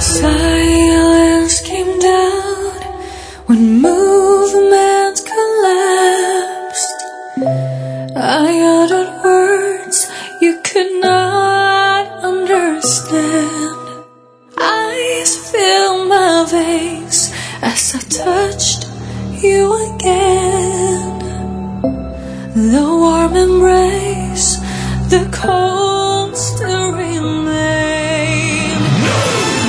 Silence came down when movement collapsed. I uttered words you could not understand. Ice filled my veins as I touched you again. The warm embrace, the cold still remain. No,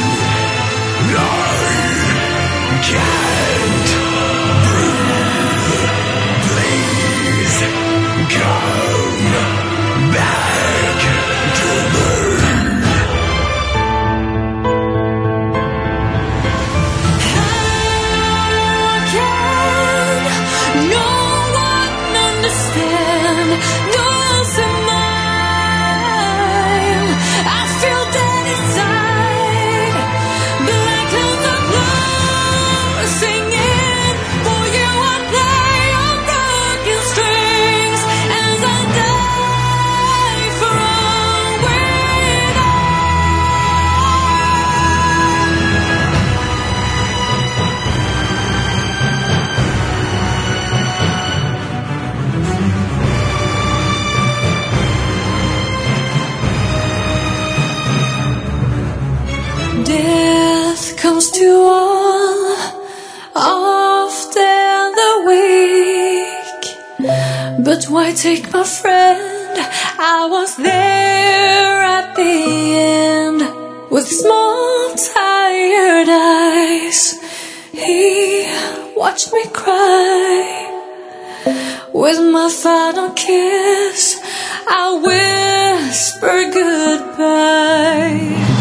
I can't breathe. Please come back to me. How can no one understand? Ghosts of mine, I feel dead inside. Black clouds of blue, singing for you. I play on broken strings as I die for all we're not. Death comes to all, often the weak. But why take my friend? I was there at the end. With small tired eyes, he watched me cry. With my final kiss, I whispered goodbye.